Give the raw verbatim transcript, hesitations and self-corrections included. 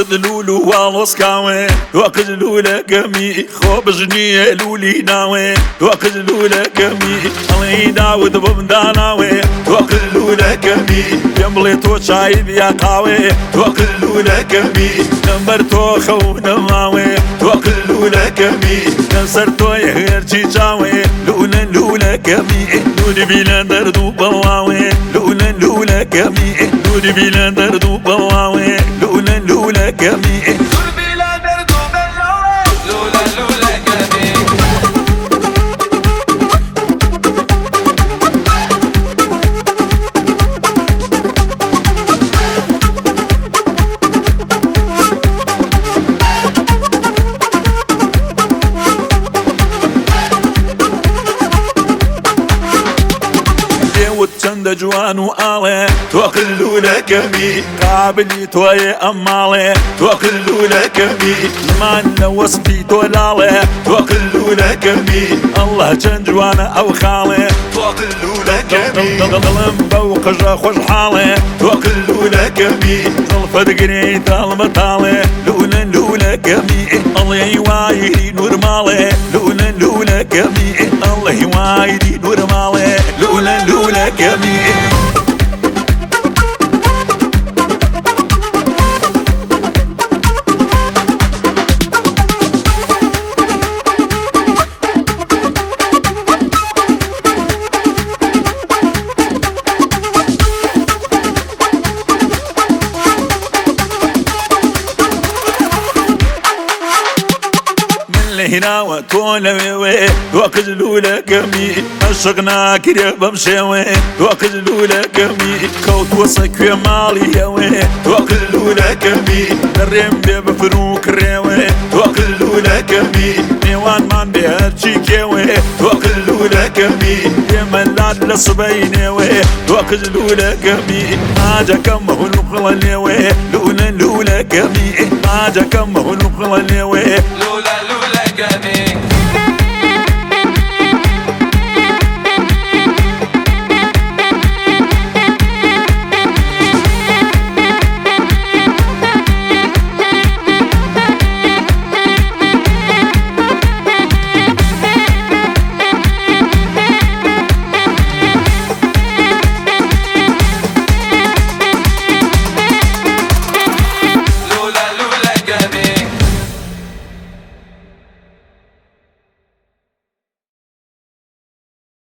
توقد لولو والوسكاوي توقد لولا قمي خوب جنيه لولي ناوي توقد لولا قمي الله داود بمداناوي توقد لولا قمي يملي تو شايب يا قاوي توقد لولا قمي نمبر تو خو نماوي توقد لولا قمي نصر تو يهير جاوي لولا لولا قمي نودي بلا دردو بواوي لولا لولا قمي نودي بلا دردو بواوي لولا لولا قمي نودي بلا دردو بواوي لولا لولا قمي وتشند جوان وآله توقلوا لكمي قابلي توي أمالي توقلوا لكمي من وصفي تولالي توقلوا لكمي الله جن جوان أو خالي توقلوا لكمي ظلم بوق خوش حالي توقلوا لكمي ظلفت قريت المطالي لولا لولا كمي الله يوايدي نور مالي لولا لولا كمي الله يوايدي نور مالي لولا لولا كمي هنا وتونا وي وقت لولا قمي عشقنا كده بمشاوي وقت لولا قمي كوت وصك يا مالي وي وقت لولا قمي الريم بفروك ريوي وقت لولا قمي نيوان مان بهرشيك وي وقت لولا قمي يا ملاد لصبيني وي وقت لولا قمي ما جا كم هو نقل وي لولا لولا قمي ما جا كم هو نقل وي لولا لولا قمي